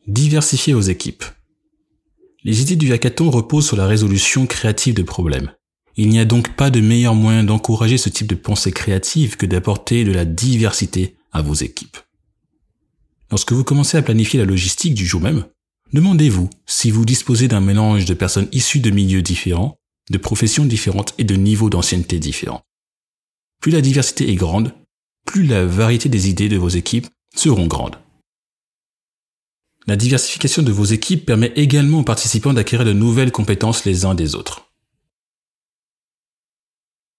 Diversifier vos équipes. Les idées du hackathon reposent sur la résolution créative de problèmes. Il n'y a donc pas de meilleur moyen d'encourager ce type de pensée créative que d'apporter de la diversité à vos équipes. Lorsque vous commencez à planifier la logistique du jour même, demandez-vous si vous disposez d'un mélange de personnes issues de milieux différents, de professions différentes et de niveaux d'ancienneté différents. Plus la diversité est grande, plus la variété des idées de vos équipes seront grandes. La diversification de vos équipes permet également aux participants d'acquérir de nouvelles compétences les uns des autres.